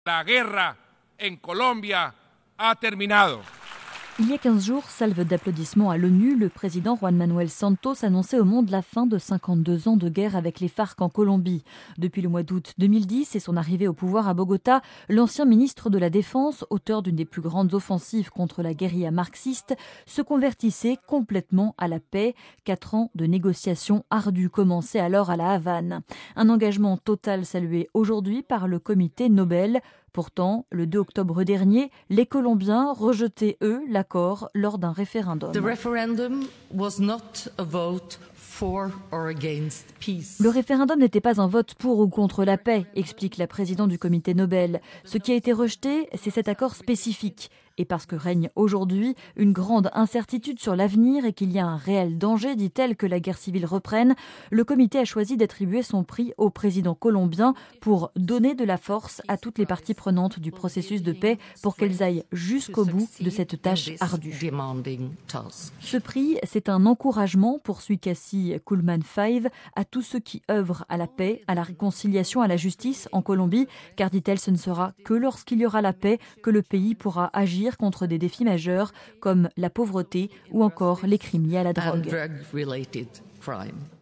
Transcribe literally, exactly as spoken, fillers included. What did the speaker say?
La guerra en Colombia ha terminado. Il y a quinze jours, salve d'applaudissements à l'ONU, le président Juan Manuel Santos annonçait au monde la fin de cinquante-deux ans de guerre avec les FARC en Colombie. Depuis le mois d'août deux mille dix et son arrivée au pouvoir à Bogota, l'ancien ministre de la Défense, auteur d'une des plus grandes offensives contre la guérilla marxiste, se convertissait complètement à la paix. Quatre ans de négociations ardues commençaient alors à la Havane. Un engagement total salué aujourd'hui par le comité Nobel. Pourtant, le deux octobre dernier, les Colombiens rejetaient, eux, l'accord lors d'un référendum. The referendum was not a vote for or against peace. Le référendum n'était pas un vote pour ou contre la paix, explique la présidente du comité Nobel. Ce qui a été rejeté, c'est cet accord spécifique. Et parce que règne aujourd'hui une grande incertitude sur l'avenir et qu'il y a un réel danger, dit-elle, que la guerre civile reprenne, le comité a choisi d'attribuer son prix au président colombien pour donner de la force à toutes les parties prenantes du processus de paix pour qu'elles aillent jusqu'au bout de cette tâche ardue. Ce prix, c'est un encouragement, poursuit Cassie Kuhlman-Five, à tous ceux qui œuvrent à la paix, à la réconciliation, à la justice en Colombie, car, dit-elle, ce ne sera que lorsqu'il y aura la paix que le pays pourra agir contre des défis majeurs comme la pauvreté ou encore les crimes liés à la drogue.